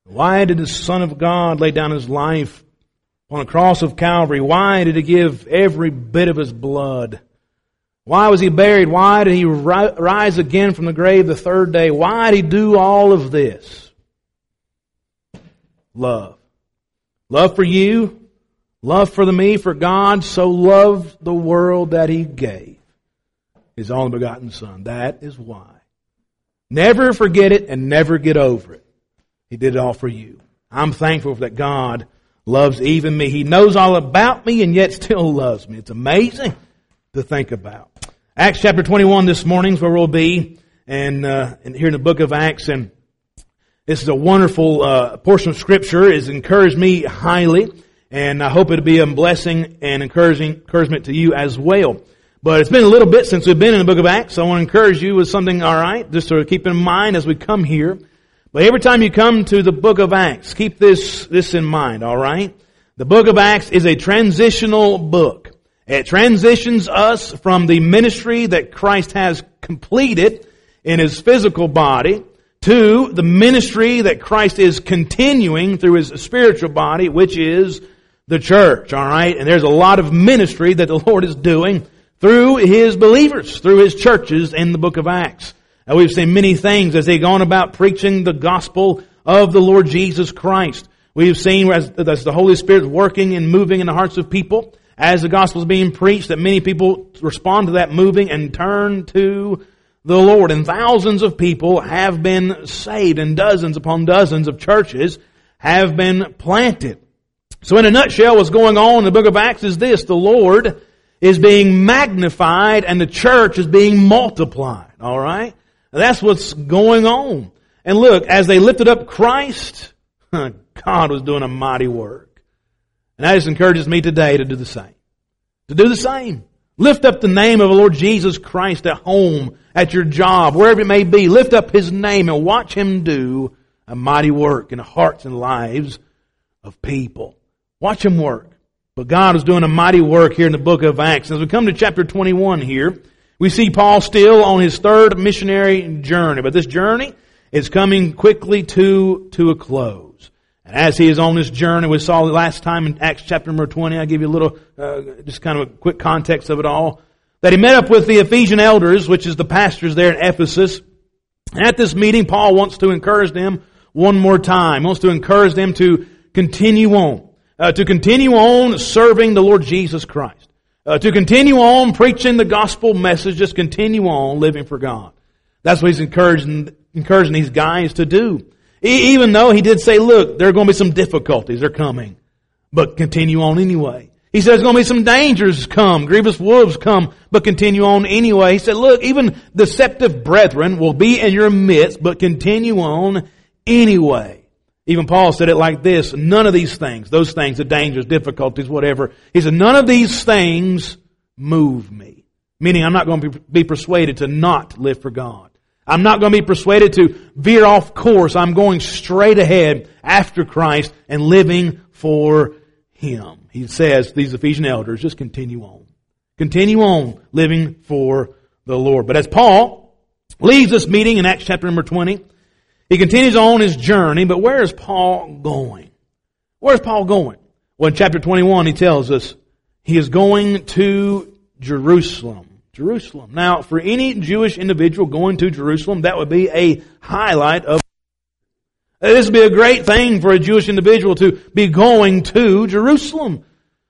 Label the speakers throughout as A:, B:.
A: Why did the Son of God lay down His life on the cross of Calvary? Why did He give every bit of His blood? Why was He buried? Why did He rise again from the grave the third day? Why did He do all of this? Love. Love for you. Love for me. For God so loved the world that He gave His only begotten Son. That is why. Never forget it and never get over it. He did it all for you. I'm thankful that God loves even me. He knows all about me and yet still loves me. It's amazing to think about. Acts chapter 21 this morning is where we'll be, and here in the book of Acts. And this is a wonderful portion of Scripture. It's encouraged me highly, and I hope it'll be a blessing and encouragement to you as well. But it's been a little bit since we've been in the book of Acts, so I want to encourage you with something, all right, just to keep in mind as we come here. But every time you come to the book of Acts, keep this in mind, all right? The book of Acts is a transitional book. It transitions us from the ministry that Christ has completed in His physical body to the ministry that Christ is continuing through His spiritual body, which is the church, all right? And there's a lot of ministry that the Lord is doing through His believers, through His churches in the book of Acts. And we've seen many things as they've gone about preaching the gospel of the Lord Jesus Christ. We've seen as the Holy Spirit working and moving in the hearts of people, as the gospel is being preached, that many people respond to that moving and turn to the Lord. And thousands of people have been saved, and dozens upon dozens of churches have been planted. So in a nutshell, what's going on in the book of Acts is this: the Lord is being magnified and the church is being multiplied. All right? That's what's going on. And look, as they lifted up Christ, God was doing a mighty work. And that just encourages me today to do the same. To do the same. Lift up the name of the Lord Jesus Christ at home, at your job, wherever it may be. Lift up His name and watch Him do a mighty work in the hearts and lives of people. Watch Him work. But God is doing a mighty work here in the book of Acts. As we come to chapter 21 here, we see Paul still on his third missionary journey. But this journey is coming quickly to a close. And as he is on this journey, we saw last time in Acts chapter number 20, I'll give you a little, just kind of a quick context of it all, that he met up with the Ephesian elders, which is the pastors there in Ephesus. And at this meeting, Paul wants to encourage them one more time. He wants to encourage them to continue on. To continue on serving the Lord Jesus Christ. To continue on preaching the gospel message. Just continue on living for God. That's what he's encouraging these guys to do. Even though he did say, look, there are going to be some difficulties. They're coming. But continue on anyway. He said there's going to be some dangers come. Grievous wolves come. But continue on anyway. He said, look, even deceptive brethren will be in your midst. But continue on anyway. Even Paul said it like this: none of these things, those things, the dangers, difficulties, whatever. He said, none of these things move me. Meaning I'm not going to be persuaded to not live for God. I'm not going to be persuaded to veer off course. I'm going straight ahead after Christ and living for Him. He says, these Ephesian elders, just continue on. Continue on living for the Lord. But as Paul leaves this meeting in Acts chapter number 20, he continues on his journey, but where is Paul going? Where is Paul going? Well, in chapter 21, he tells us he is going to Jerusalem. Jerusalem. Now, for any Jewish individual going to Jerusalem, that would be a highlight of... This would be a great thing for a Jewish individual to be going to Jerusalem.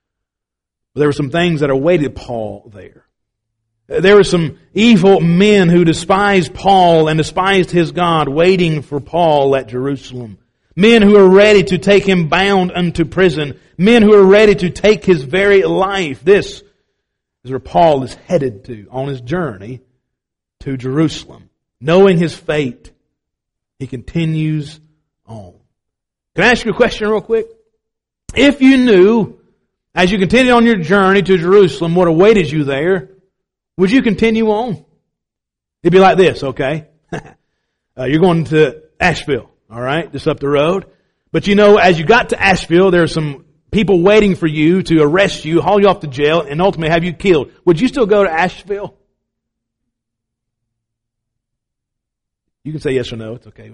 A: But there were some things that awaited Paul there. There were some evil men who despised Paul and despised his God waiting for Paul at Jerusalem. Men who are ready to take him bound unto prison. Men who are ready to take his very life. This is where Paul is headed to on his journey to Jerusalem. Knowing his fate, he continues on. Can I ask you a question real quick? If you knew, as you continued on your journey to Jerusalem, what awaited you there, would you continue on? It'd be like this, okay? You're going to Asheville, all right? Just up the road. But you know, as you got to Asheville, there are some people waiting for you to arrest you, haul you off to jail, and ultimately have you killed. Would you still go to Asheville? You can say yes or no. It's okay.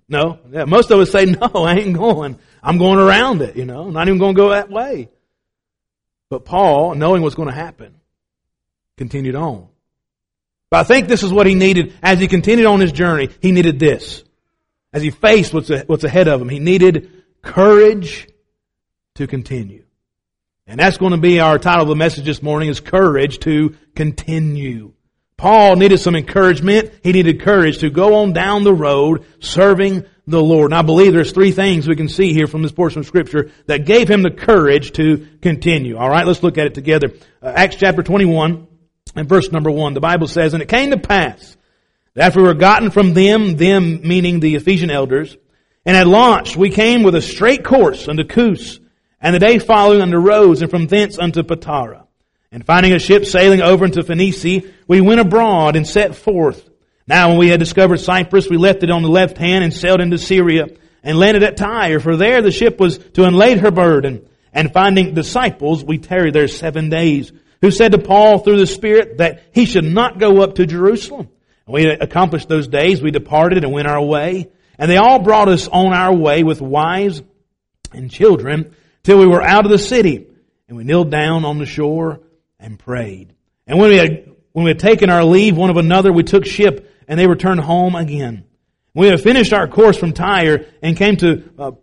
A: No. Yeah, most of us say, no, I ain't going. I'm going around it, I'm not even going to go that way. But Paul, knowing what's going to happen, continued on. But I think this is what he needed as he continued on his journey. He needed this. As he faced what's ahead of him, he needed courage to continue. And that's going to be our title of the message this morning, is Courage to Continue. Paul needed some encouragement. He needed courage to go on down the road serving the Lord. And I believe there's three things we can see here from this portion of Scripture that gave him the courage to continue. All right, let's look at it together. Acts chapter 21 and verse number 1. The Bible says, "And it came to pass that after we were gotten from them meaning the Ephesian elders, and had launched, we came with a straight course unto Cos, and the day following unto Rhodes, and from thence unto Patara. And finding a ship sailing over into Phoenicia, we went abroad and set forth. Now when we had discovered Cyprus, we left it on the left hand and sailed into Syria, and landed at Tyre, for there the ship was to unlade her burden. And finding disciples, we tarried there 7 days, who said to Paul through the Spirit that he should not go up to Jerusalem. And we accomplished those days, we departed and went our way. And they all brought us on our way with wives and children, till we were out of the city. And we kneeled down on the shore and prayed. And when we had taken our leave one of another, we took ship, and they returned home again. We had finished our course from Tyre, and came to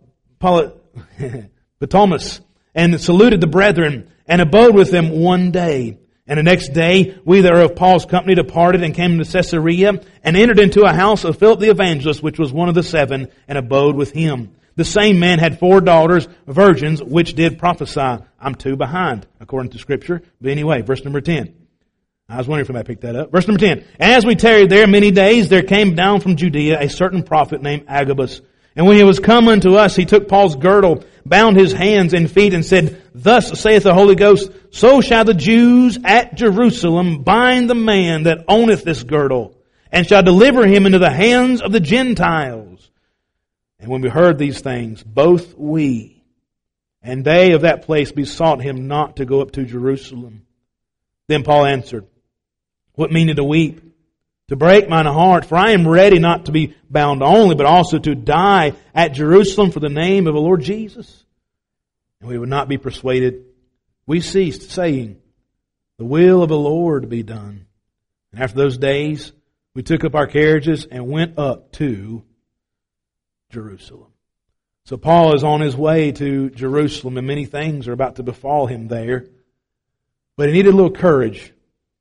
A: Ptolemais, and saluted the brethren, and abode with them 1 day. And the next day, we that are of Paul's company departed, and came to Caesarea, and entered into a house of Philip the evangelist, which was one of the 7, and abode with him. The same man had 4 daughters, virgins, which did prophesy. I'm 2 behind, according to Scripture. But anyway, verse number 10. I was wondering if I might pick that up. Verse number 10. "And as we tarried there many days, there came down from Judea a certain prophet named Agabus. And when he was come unto us, he took Paul's girdle, bound his hands and feet, and said, Thus saith the Holy Ghost, So shall the Jews at Jerusalem bind the man that owneth this girdle, and shall deliver him into the hands of the Gentiles. And when we heard these things, both we and they of that place besought him not to go up to Jerusalem. Then Paul answered, What mean ye to weep? To break mine heart, for I am ready not to be bound only, but also to die at Jerusalem for the name of the Lord Jesus. And we would not be persuaded. We ceased, saying, The will of the Lord be done. And after those days, we took up our carriages and went up to Jerusalem." So Paul is on his way to Jerusalem, and many things are about to befall him there. But he needed a little courage.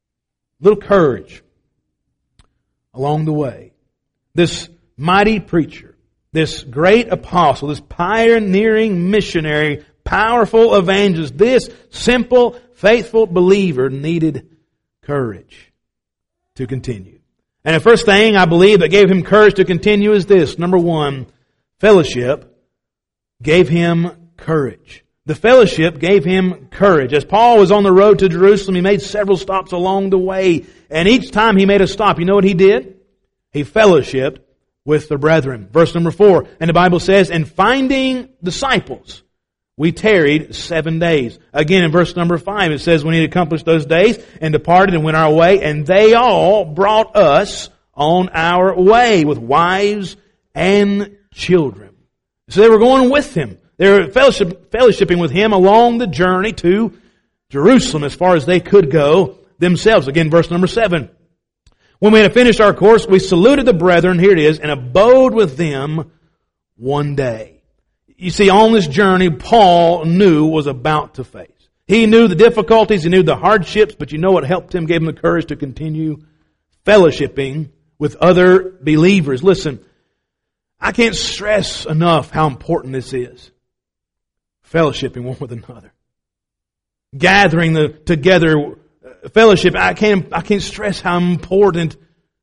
A: Along the way. This mighty preacher, this great apostle, this pioneering missionary, powerful evangelist, this simple, faithful believer needed courage to continue. And the first thing I believe that gave him courage to continue is this. Number 1, fellowship gave him courage. The fellowship gave him courage. As Paul was on the road to Jerusalem, he made several stops along the way. And each time he made a stop, you know what he did? He fellowshiped with the brethren. Verse number 4, and the Bible says, "And finding disciples, we tarried 7 days." Again, in verse number 5, it says, "When he had accomplished those days, and departed and went our way, and they all brought us on our way with wives and children." So they were going with him. They were fellowshipping with him along the journey to Jerusalem as far as they could go themselves. Again, verse number 7. "When we had finished our course, we saluted the brethren," here it is, "and abode with them 1 day." You see, on this journey, Paul knew was about to face. He knew the difficulties, he knew the hardships, but you know what helped him, gave him the courage to continue fellowshipping with other believers. Listen, I can't stress enough how important this is. Fellowshipping one with another. Gathering together, fellowship. I can't stress how important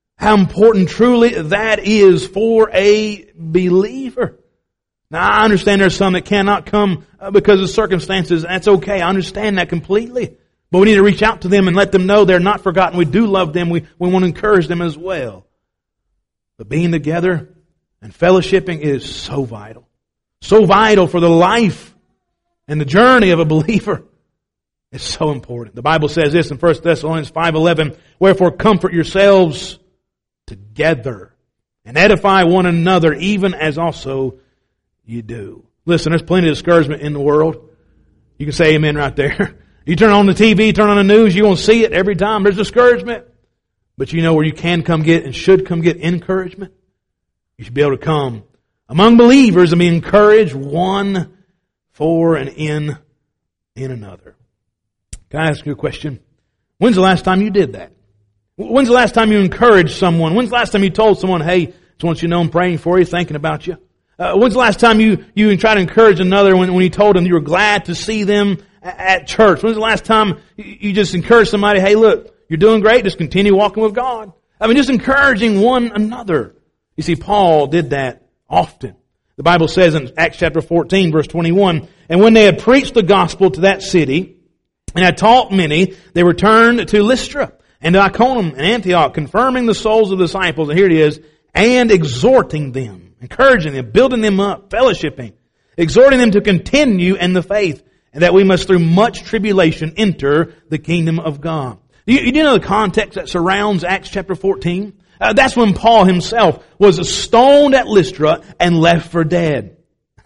A: truly that is for a believer. Now, I understand there's some that cannot come because of circumstances. That's okay. I understand that completely. But we need to reach out to them and let them know they're not forgotten. We do love them. We want to encourage them as well. But being together and fellowshipping is so vital. So vital for the life and the journey of a believer. It's so important. The Bible says this in 1 Thessalonians 5:11, "Wherefore comfort yourselves together and edify one another, even as also you do. Listen, there's plenty of discouragement in the world. You can say amen right there. You turn on the TV, turn on the news, you're going to see it every time. There's discouragement. But you know where you can come get and should come get encouragement? You should be able to come among believers and be encouraged one for and in another. Can I ask you a question? When's the last time you did that? When's the last time you encouraged someone? When's the last time you told someone, hey, just want you to know I'm praying for you, thinking about you? When's the last time you tried to encourage another when you told them you were glad to see them at church? When's the last time you just encouraged somebody, hey, look, you're doing great, just continue walking with God? I mean, just encouraging one another. You see, Paul did that often. The Bible says in Acts chapter 14, verse 21, and when they had preached the gospel to that city and had taught many, they returned to Lystra and to Iconium and Antioch, confirming the souls of the disciples, and here it is, and exhorting them, encouraging them, building them up, fellowshipping, exhorting them to continue in the faith, and that we must through much tribulation enter the kingdom of God. You do know the context that surrounds Acts chapter 14? That's when Paul himself was stoned at Lystra and left for dead.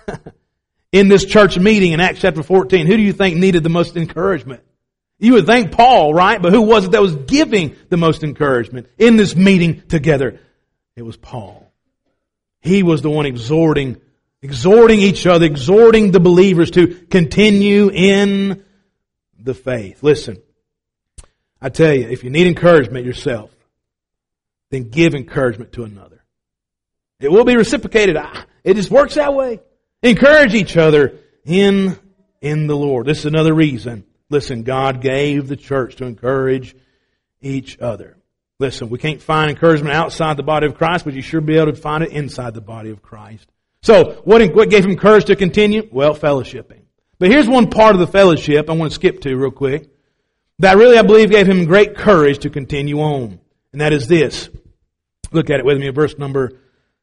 A: In this church meeting in Acts chapter 14, who do you think needed the most encouragement? You would think Paul, right? But who was it that was giving the most encouragement in this meeting together? It was Paul. He was the one exhorting each other, exhorting the believers to continue in the faith. Listen, I tell you, if you need encouragement yourself, then give encouragement to another. It will be reciprocated. It just works that way. Encourage each other in the Lord. This is another reason. Listen, God gave the church to encourage each other. Listen, we can't find encouragement outside the body of Christ, but you sure be able to find it inside the body of Christ. So, what gave him courage to continue? Well, fellowshipping. But here's one part of the fellowship I want to skip to real quick that really, I believe, gave him great courage to continue on. And that is this. Look at it with me in verse number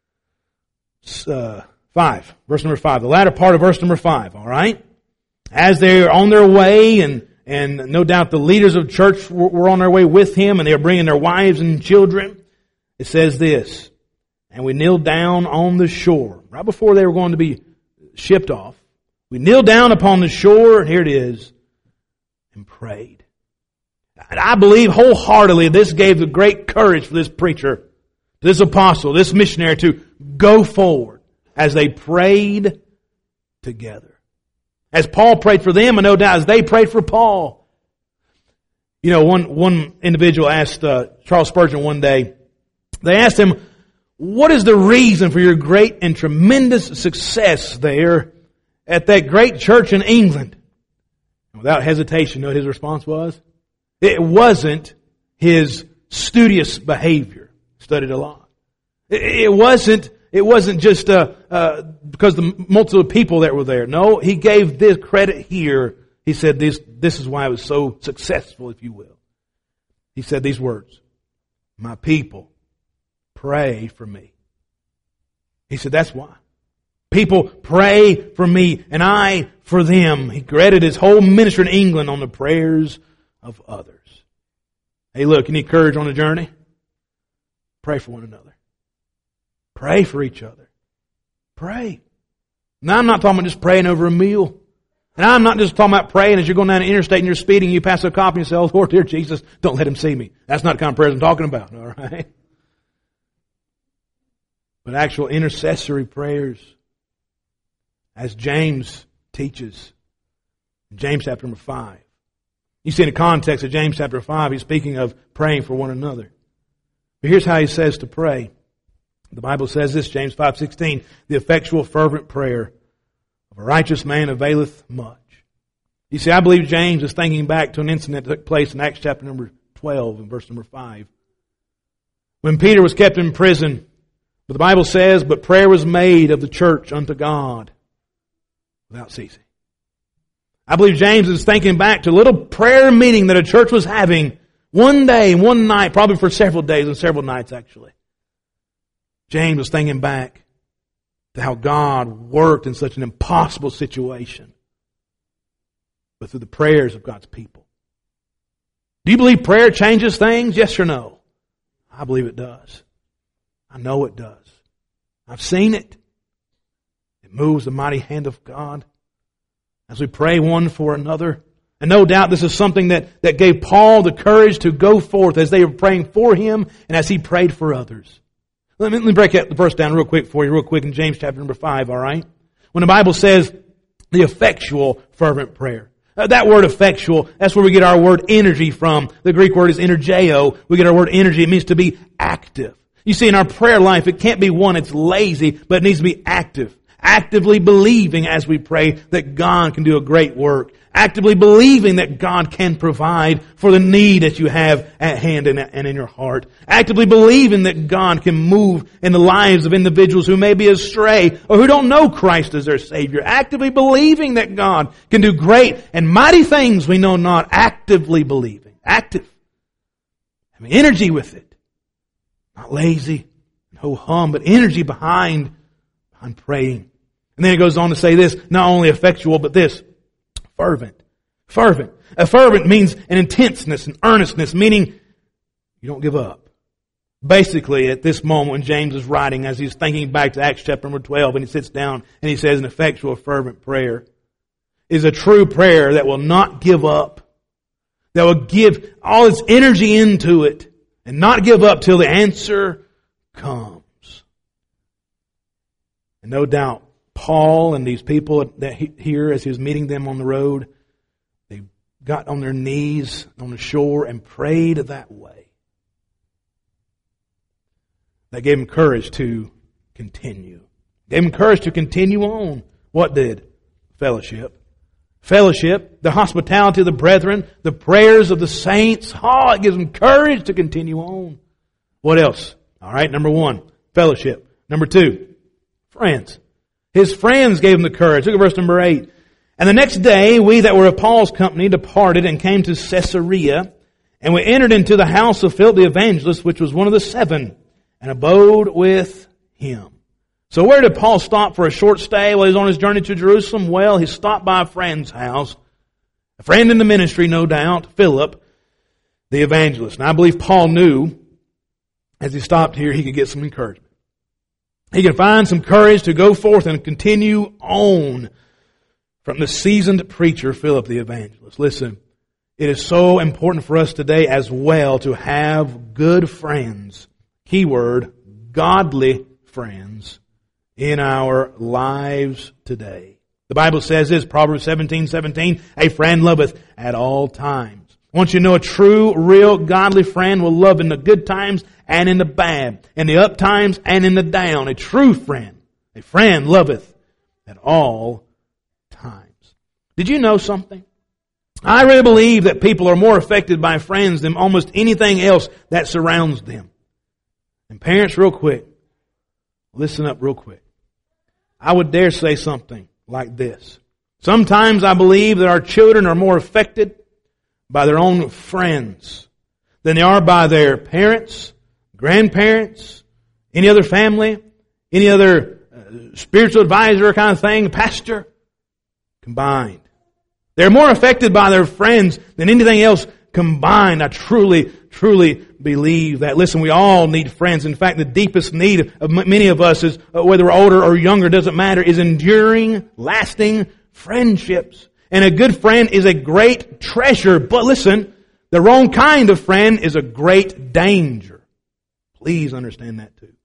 A: 5. Verse number 5. The latter part of verse number 5, all right? As they're on their way, and no doubt the leaders of the church were on their way with him, and they were bringing their wives and children, it says this, and we kneeled down on the shore, right before they were going to be shipped off. We kneeled down upon the shore, and here it is, and prayed. And I believe wholeheartedly this gave the great courage for this preacher, this apostle, this missionary to go forward as they prayed together. As Paul prayed for them, and no doubt as they prayed for Paul. You know, one individual asked Charles Spurgeon one day, they asked him, what is the reason for your great and tremendous success there at that great church in England? And without hesitation, you know what his response was? It wasn't his studious behavior. Studied a lot. It wasn't just because the multitude of people that were there. No, he gave this credit here. He said this is why it was so successful, if you will. He said these words, my people pray for me. He said that's why. People pray for me and I for them. He credited his whole ministry in England on the prayers of others. Hey, look, you need courage on the journey? Pray for one another. Pray for each other. Pray. Now I'm not talking about just praying over a meal. And I'm not just talking about praying as you're going down the interstate and you're speeding, you pass a cop and you say, oh Lord, dear Jesus, don't let him see me. That's not the kind of prayers I'm talking about, all right? But actual intercessory prayers, as James teaches, James chapter number 5. You see in the context of James chapter 5, he's speaking of praying for one another. But here's how he says to pray. The Bible says this, James 5:16, the effectual fervent prayer of a righteous man availeth much. You see, I believe James is thinking back to an incident that took place in Acts chapter number 12 and verse number 5. When Peter was kept in prison, but the Bible says, but prayer was made of the church unto God without ceasing. I believe James is thinking back to a little prayer meeting that a church was having one day, one night, probably for several days and several nights actually. James was thinking back to how God worked in such an impossible situation, but through the prayers of God's people. Do you believe prayer changes things? Yes or no? I believe it does. I know it does. I've seen it. It moves the mighty hand of God as we pray one for another. And no doubt this is something that gave Paul the courage to go forth as they were praying for him and as he prayed for others. Let me break that verse down real quick for you, real quick in James chapter number 5, all right? When the Bible says the effectual fervent prayer. That word effectual, that's where we get our word energy from. The Greek word is energeo. We get our word energy. It means to be active. You see, in our prayer life, it can't be one that's lazy, but it needs to be active. Actively believing as we pray that God can do a great work. Actively believing that God can provide for the need that you have at hand and in your heart. Actively believing that God can move in the lives of individuals who may be astray or who don't know Christ as their Savior. Actively believing that God can do great and mighty things we know not. Actively believing. Active. Having energy with it. Not lazy, ho-hum, but energy behind praying. And then it goes on to say this, not only effectual, but this, fervent. Fervent. A fervent means an intenseness, an earnestness, meaning you don't give up. Basically, at this moment when James is writing, as he's thinking back to Acts chapter number 12, and he sits down and he says an effectual, fervent prayer is a true prayer that will not give up, that will give all its energy into it and not give up till the answer comes. And no doubt, Paul and these people that here, as he was meeting them on the road, they got on their knees on the shore and prayed that way. That gave them courage to continue. Gave them courage to continue on. What did? Fellowship. Fellowship, the hospitality of the brethren, the prayers of the saints. Oh, it gives them courage to continue on. What else? All right, number one, fellowship. Number two, friends. His friends gave him the courage. Look at verse number 8. And the next day, we that were of Paul's company departed and came to Caesarea, and we entered into the house of Philip the evangelist, which was one of the 7, and abode with him. So where did Paul stop for a short stay while he was on his journey to Jerusalem? Well, he stopped by a friend's house. A friend in the ministry, no doubt, Philip the evangelist. And I believe Paul knew, as he stopped here, he could get some encouragement. He can find some courage to go forth and continue on from the seasoned preacher, Philip the evangelist. Listen, it is so important for us today as well to have good friends, keyword, godly friends, in our lives today. The Bible says this, Proverbs 17:17, a friend loveth at all times. Once you know a true, real, godly friend will love in the good times and in the bad, in the up times and in the down. A true friend, a friend loveth at all times. Did you know something? I really believe that people are more affected by friends than almost anything else that surrounds them. And parents, real quick, listen up real quick. I would dare say something like this. Sometimes I believe that our children are more affected by their own friends than they are by their parents, grandparents, any other family, any other spiritual advisor kind of thing, pastor, combined. They're more affected by their friends than anything else combined. I truly believe that. Listen, we all need friends. In fact, the deepest need of many of us is, whether we're older or younger, doesn't matter, is enduring, lasting friendships. And a good friend is a great treasure. But listen, the wrong kind of friend is a great danger. Please understand that too.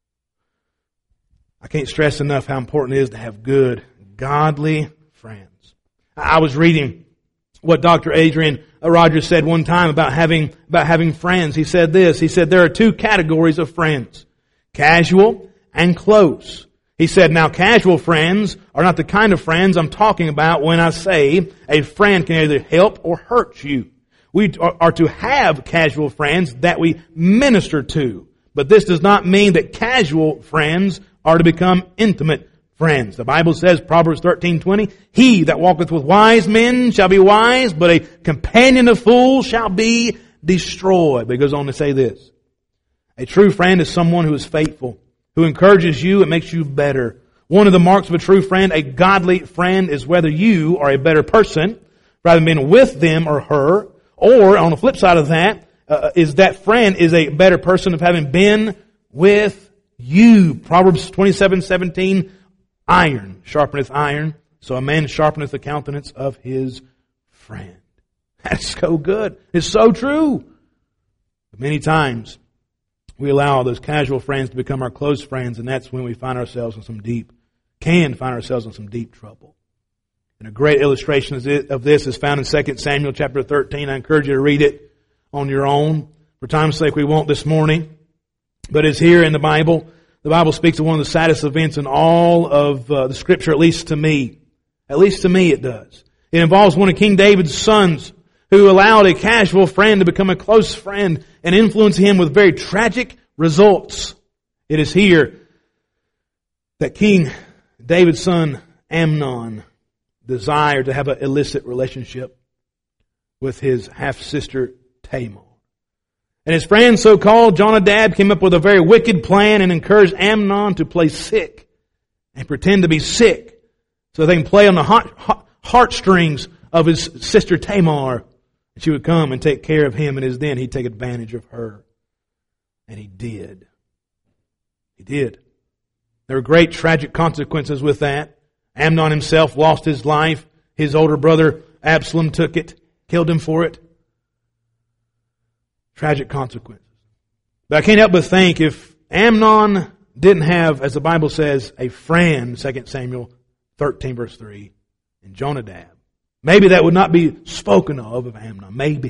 A: I can't stress enough how important it is to have good, godly friends. I was reading what Dr. Adrian Rogers said one time about having friends. He said this. He said there are two categories of friends, casual and close. He said, now casual friends are not the kind of friends I'm talking about when I say a friend can either help or hurt you. We are to have casual friends that we minister to. But this does not mean that casual friends are to become intimate friends. The Bible says, Proverbs 13:20, he that walketh with wise men shall be wise, but a companion of fools shall be destroyed. But it goes on to say this. A true friend is someone who is faithful, who encourages you and makes you better. One of the marks of a true friend, a godly friend, is whether you are a better person, rather than being with them or her, or on the flip side of that, is that friend is a better person of having been with you. Proverbs 27:17, iron sharpeneth iron, so a man sharpeneth the countenance of his friend. That's so good. It's so true. But many times we allow those casual friends to become our close friends, and that's when we find ourselves in some deep trouble. And a great illustration of this is found in 2 Samuel chapter 13. I encourage you to read it on your own. For time's sake, we won't this morning. But it's here in the Bible. The Bible speaks of one of the saddest events in all of the Scripture, at least to me. At least to me it does. It involves one of King David's sons who allowed a casual friend to become a close friend and influence him with very tragic results. It is here that King David's son Amnon desired to have an illicit relationship with his half-sister Tamar. And his friend, so-called Jonadab, came up with a very wicked plan and encouraged Amnon to play sick and pretend to be sick so they can play on the heartstrings of his sister Tamar. And she would come and take care of him, and as then he'd take advantage of her. And he did. He did. There were great tragic consequences with that. Amnon himself lost his life. His older brother Absalom took it, killed him for it. Tragic consequences. But I can't help but think if Amnon didn't have, as the Bible says, a friend, 2 Samuel 13 verse 3, and Jonadab, maybe that would not be spoken of Amnon. Maybe.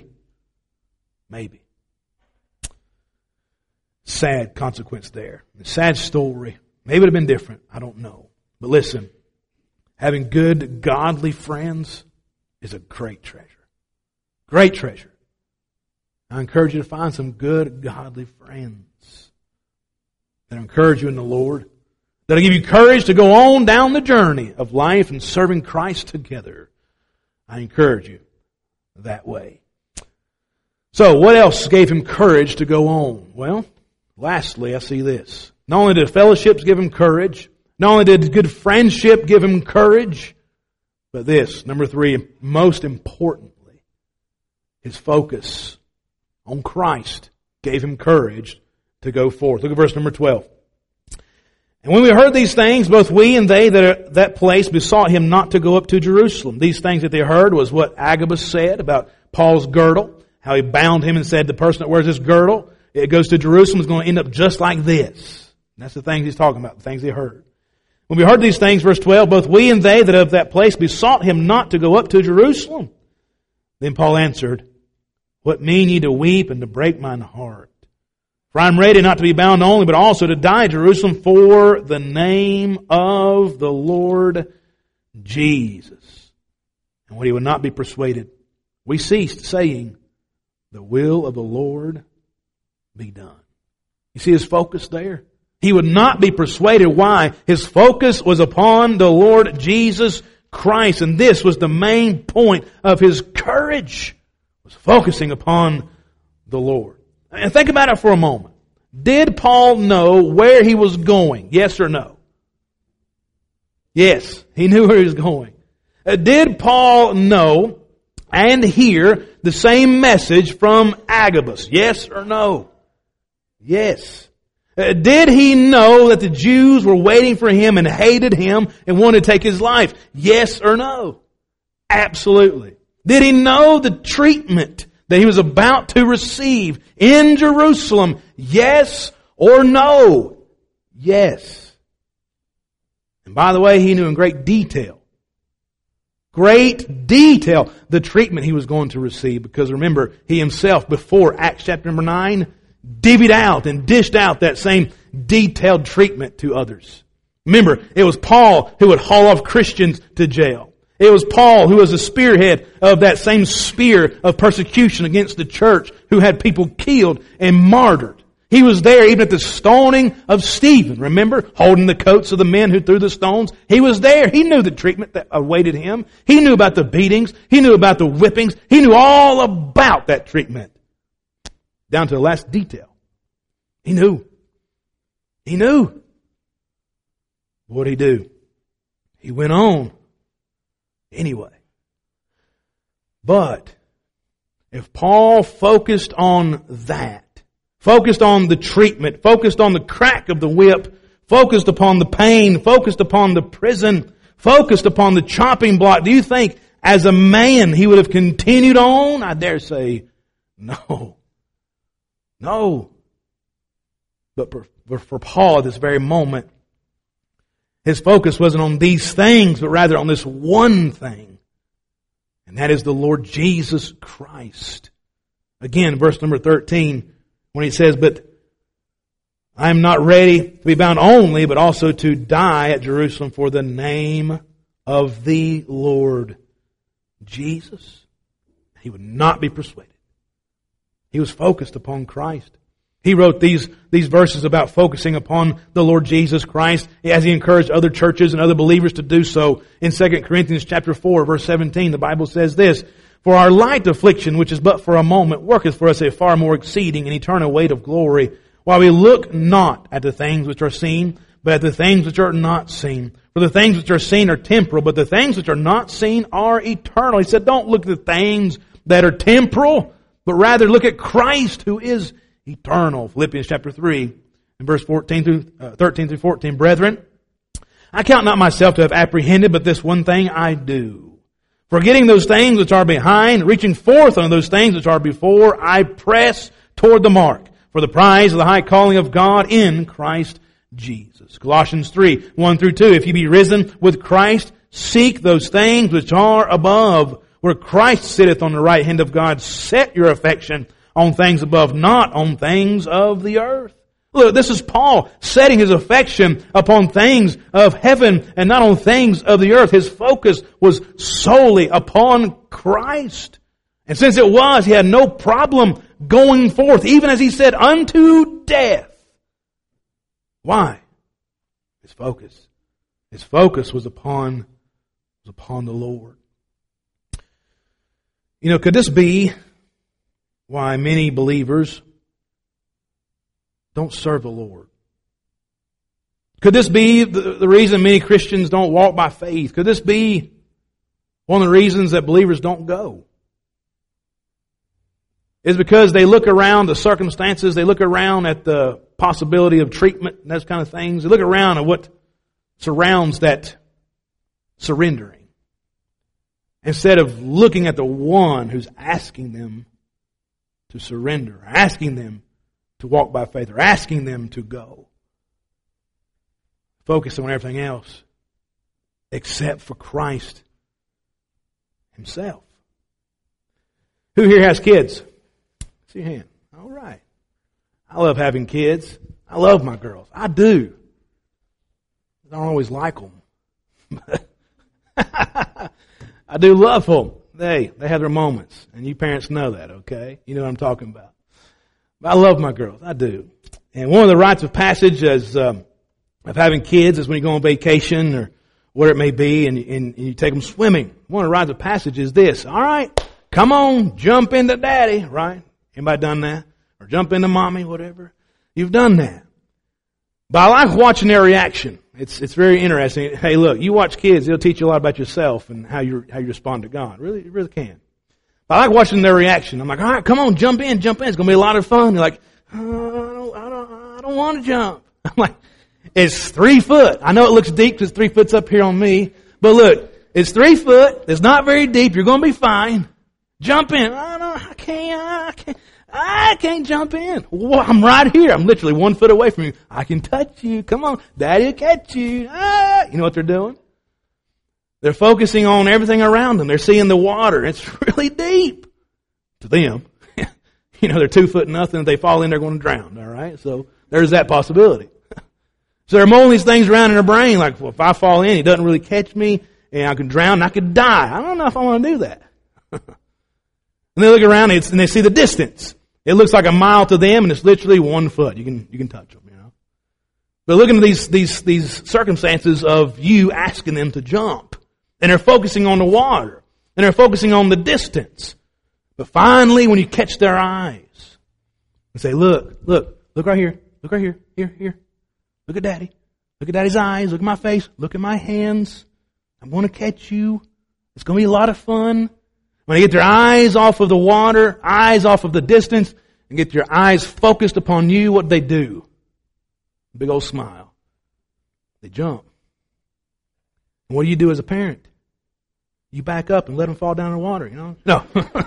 A: Sad consequence there. A sad story. Maybe it would have been different. I don't know. But listen, having good, godly friends is a great treasure. Great treasure. I encourage you to find some good, godly friends that encourage you in the Lord, that'll give you courage to go on down the journey of life and serving Christ together. I encourage you that way. So, what else gave him courage to go on? Well, lastly, I see this. Not only did fellowships give him courage, not only did good friendship give him courage, but this, number 3, most importantly, his focus on Christ gave him courage to go forth. Look at verse number 12. And when we heard these things, both we and they that are at that place besought him not to go up to Jerusalem. These things that they heard was what Agabus said about Paul's girdle, how he bound him and said the person that wears this girdle, it goes to Jerusalem, is going to end up just like this. And that's the things he's talking about, the things he heard. When we heard these things, verse 12, both we and they that of that place besought him not to go up to Jerusalem. Then Paul answered, what mean ye to weep and to break mine heart? For I am ready not to be bound only, but also to die at Jerusalem for the name of the Lord Jesus. And when he would not be persuaded, we ceased, saying, the will of the Lord be done. You see his focus there? He would not be persuaded. Why? His focus was upon the Lord Jesus Christ. And this was the main point of his courage, was focusing upon the Lord. And think about it for a moment. Did Paul know where he was going? Yes or no? Yes, he knew where he was going. Did Paul know and hear the same message from Agabus? Yes or no? Yes. Did he know that the Jews were waiting for him and hated him and wanted to take his life? Yes or no? Absolutely. Did he know the treatment that he was about to receive in Jerusalem? Yes or no? Yes. And by the way, he knew in great detail the treatment he was going to receive, because remember, he himself, before Acts chapter number 9, divvied out and dished out that same detailed treatment to others. Remember, it was Paul who would haul off Christians to jail. It was Paul who was the spearhead of that same spear of persecution against the church, who had people killed and martyred. He was there even at the stoning of Stephen. Remember, holding the coats of the men who threw the stones. He was there. He knew the treatment that awaited him. He knew about the beatings. He knew about the whippings. He knew all about that treatment, down to the last detail. He knew. He knew. What did he do? He went on anyway. But if Paul focused on that, focused on the treatment, focused on the crack of the whip, focused upon the pain, focused upon the prison, focused upon the chopping block, do you think as a man he would have continued on? I dare say no. No. But for Paul at this very moment, his focus wasn't on these things, but rather on this one thing. And that is the Lord Jesus Christ. Again, verse number 13, when he says, but I am not ready to be bound only, but also to die at Jerusalem for the name of the Lord Jesus. He would not be persuaded. He was focused upon Christ. He wrote these verses about focusing upon the Lord Jesus Christ as he encouraged other churches and other believers to do so. In 2 Corinthians chapter 4, verse 17, the Bible says this, for our light affliction, which is but for a moment, worketh for us a far more exceeding and eternal weight of glory, while we look not at the things which are seen, but at the things which are not seen. For the things which are seen are temporal, but the things which are not seen are eternal. He said, don't look at the things that are temporal, but rather look at Christ who is eternal. Philippians chapter 3, and verse 13 through 14. Brethren, I count not myself to have apprehended, but this one thing I do. Forgetting those things which are behind, reaching forth on those things which are before, I press toward the mark for the prize of the high calling of God in Christ Jesus. Colossians 3, 1 through 2. If you be risen with Christ, seek those things which are above, where Christ sitteth on the right hand of God. Set your affection on things above, not on things of the earth. Look, this is Paul setting his affection upon things of heaven and not on things of the earth. His focus was solely upon Christ. And since it was, he had no problem going forth, even as he said, unto death. Why? His focus. His focus was upon the Lord. You know, could this be why many believers don't serve the Lord? Could this be the reason many Christians don't walk by faith? Could this be one of the reasons that believers don't go? It's because they look around the circumstances, they look around at the possibility of treatment and those kind of things. They look around at what surrounds that surrendering, instead of looking at the one who's asking them to surrender, asking them to walk by faith, or asking them to go. Focus on everything else except for Christ Himself. Who here has kids? See your hand. All right. I love having kids. I love my girls. I do. I don't always like them. I do love them. They have their moments. And you parents know that, okay? You know what I'm talking about. But I love my girls. I do. And one of the rites of passage of having kids is when you go on vacation or whatever it may be and you take them swimming. One of the rites of passage is this. All right, come on, jump into daddy, right? Anybody done that? Or jump into mommy, whatever. You've done that. But I like watching their reaction. It's very interesting. Hey, look, you watch kids, it'll teach you a lot about yourself and how you respond to God. Really, it really can. But I like watching their reaction. I'm like, all right, come on, jump in. It's going to be a lot of fun. They're like, I don't want to jump. I'm like, it's 3 foot. I know it looks deep because 3 foot's up here on me. But look, it's 3 foot. It's not very deep. You're going to be fine. Jump in. I can't jump in. Well, I'm right here. I'm literally 1 foot away from you. I can touch you. Come on. Daddy will catch you. You know what they're doing? They're focusing on everything around them. They're seeing the water. It's really deep to them. You know, they're 2 foot nothing. If they fall in, they're going to drown. All right? So there's that possibility. So they're mulling these things around in their brain like, well, if I fall in, he doesn't really catch me and I could drown and I could die. I don't know if I want to do that. And they look around and they see the distance. It looks like a mile to them, and it's literally 1 foot. You can touch them, you know. But look at these circumstances of you asking them to jump, and they're focusing on the water, and they're focusing on the distance. But finally, when you catch their eyes and say, "Look right here, here, look at Daddy, look at Daddy's eyes, look at my face, look at my hands. I'm going to catch you. It's going to be a lot of fun." When they get their eyes off of the water, eyes off of the distance, and get your eyes focused upon you, what they do? Big old smile. They jump. And what do you do as a parent? You back up and let them fall down in the water, you know? No.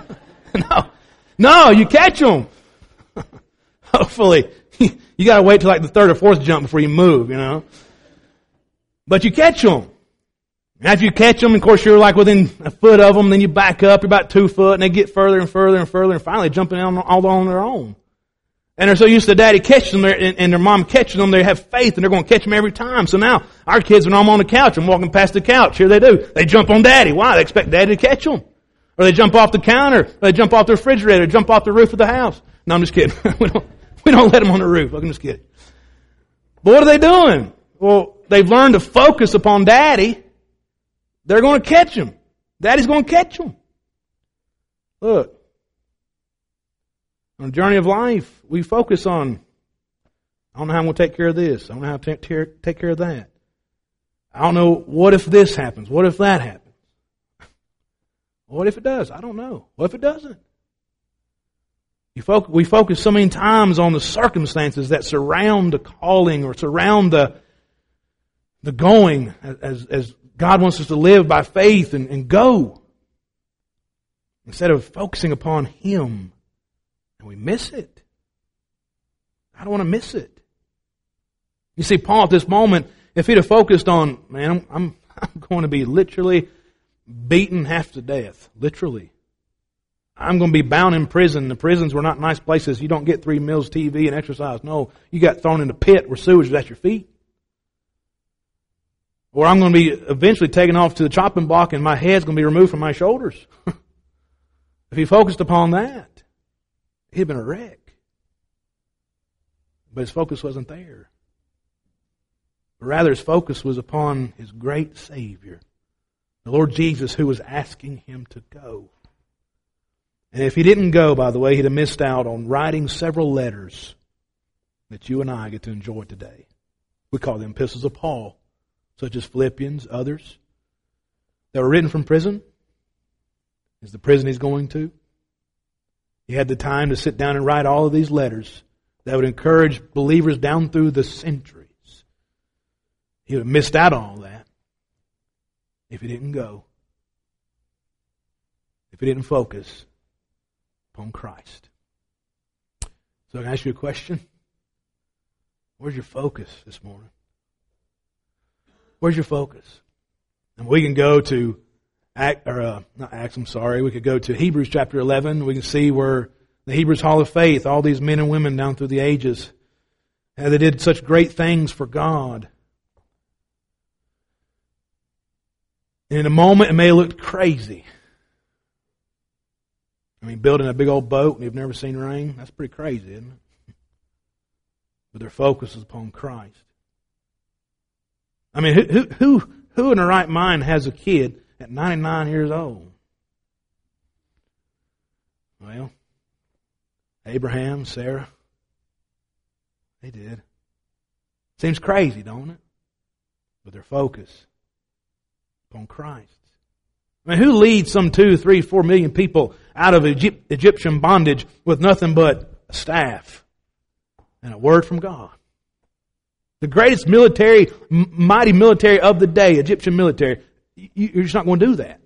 A: No, you catch them. Hopefully. You got to wait till like the third or fourth jump before you move, you know? But you catch them. After you catch them, of course, you're like within a foot of them, then you back up, you're about 2 foot, and they get further and further and further, and finally jumping out all on their own. And they're so used to daddy catching them, and their mom catching them, they have faith, and they're going to catch them every time. So now, our kids, when I'm on the couch, I'm walking past the couch, here they do. They jump on daddy. Why? They expect daddy to catch them. Or they jump off the counter, or they jump off the refrigerator, or jump off the roof of the house. No, I'm just kidding. we don't let them on the roof. I'm just kidding. But what are they doing? Well, they've learned to focus upon daddy. They're going to catch him. Daddy's going to catch them. Look. On the journey of life, we focus on, I don't know how I'm going to take care of this. I don't know how to take care of that. I don't know, what if this happens? What if that happens? What if it does? I don't know. What if it doesn't? We focus so many times on the circumstances that surround the calling or surround the going as God wants us to live by faith and go. Instead of focusing upon Him. And we miss it. I don't want to miss it. You see, Paul at this moment, if he'd have focused on, man, I'm going to be literally beaten half to death. Literally. I'm going to be bound in prison. The prisons were not nice places. You don't get 3 meals, TV, and exercise. No, you got thrown in a pit where sewage is at your feet. Or I'm going to be eventually taken off to the chopping block and my head's going to be removed from my shoulders. If he focused upon that, he'd have been a wreck. But his focus wasn't there. But rather his focus was upon his great Savior, the Lord Jesus, who was asking him to go. And if he didn't go, by the way, he'd have missed out on writing several letters that you and I get to enjoy today. We call them epistles of Paul, such as Philippians, others, that were written from prison. Is the prison he's going to. He had the time to sit down and write all of these letters that would encourage believers down through the centuries. He would have missed out on all that if he didn't go. If he didn't focus upon Christ. So I can ask you a question. Where's your focus this morning? Where's your focus? And we can go to we could go to Hebrews chapter 11. We can see where the Hebrews Hall of Faith, all these men and women down through the ages, they did such great things for God. And in a moment, it may have looked crazy. I mean, building a big old boat and you've never seen rain, that's pretty crazy, isn't it? But their focus is upon Christ. I mean, who in their right mind has a kid at 99 years old? Well, Abraham, Sarah, they did. Seems crazy, don't it? But their focus upon Christ. I mean, who leads some 2, 3, 4 million people out of Egyptian bondage with nothing but a staff and a word from God? The greatest mighty military of the day, Egyptian military. You're just not going to do that.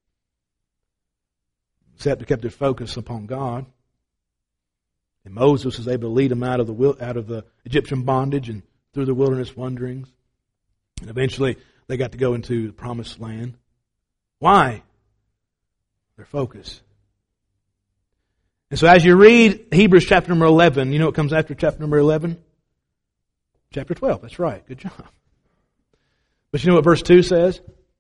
A: Except they kept their focus upon God. And Moses was able to lead them out of the Egyptian bondage and through the wilderness wanderings. And eventually they got to go into the promised land. Why? Their focus. And so as you read Hebrews chapter number 11, you know what comes after chapter number 11? Chapter 12. That's right. Good job. But you know what verse 2 says?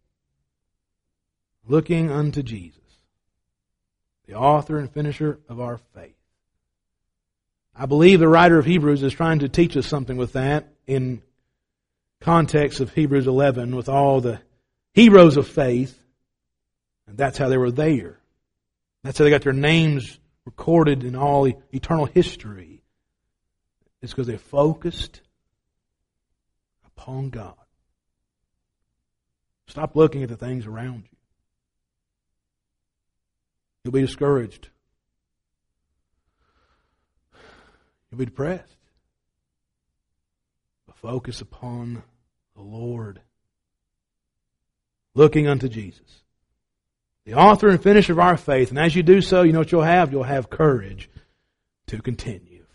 A: Looking unto Jesus, the author and finisher of our faith. I believe the writer of Hebrews is trying to teach us something with that in context of Hebrews 11 with all the heroes of faith. And that's how they were there. That's how they got their names recorded in all eternal history. It's because they focused upon God. Stop looking at the things around you. You'll be discouraged. You'll be depressed. But focus upon the Lord. Looking unto Jesus, the author and finisher of our faith. And as you do so, you know what you'll have? You'll have courage to continue.